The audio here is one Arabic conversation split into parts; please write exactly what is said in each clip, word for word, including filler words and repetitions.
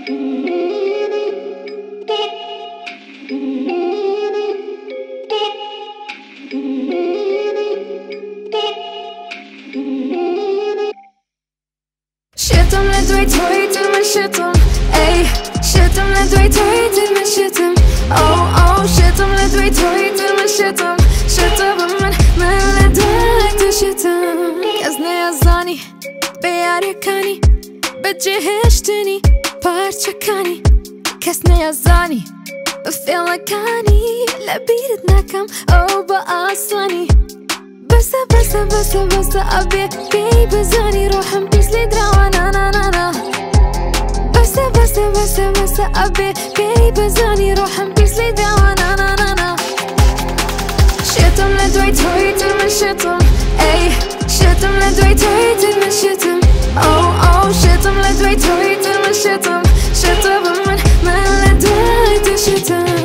شتم لدويت هويت من شتم اي شتم لدويت هويت من شتم او او شتم لدويت هويت من شتم شتم من من لدويت شتم كزني يزاني بياري كاني بجهشتني بارچكاني كسني يزاني بفعلكاني لبيرتنا كم او بأصلاني بس بس بس بس أبي بي بزاني روحم بيسلي دراوانا نا نا نا بس بس بس بس أبي بي بزاني روحم بيسلي دراوانا نا نا نا شتم لدويت هويت من شتم اي شتم لدويت هويت من شتم او او شتم لدويت هويت من شتم شتم من من لدويت شتم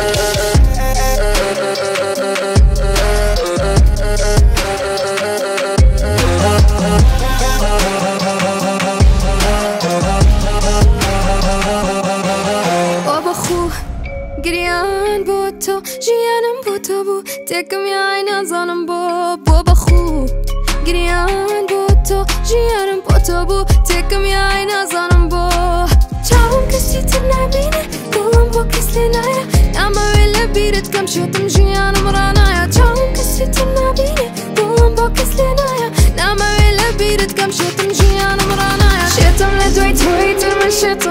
گریان با تو جیانم با تو بو تکم یا عین زنم با با بخو گریان با تو جیانم با تو بو تکم یا عین زنم با چاهم کسی تو نبینه دلم با کسی نیا اما ولی بیرت کم شدم جیانم رانایا چاهم کسی تو نبینه دلم با کسی نیا اما ولی بیرت کم شدم جیانم رانایا شتم لدویت هویت من شتم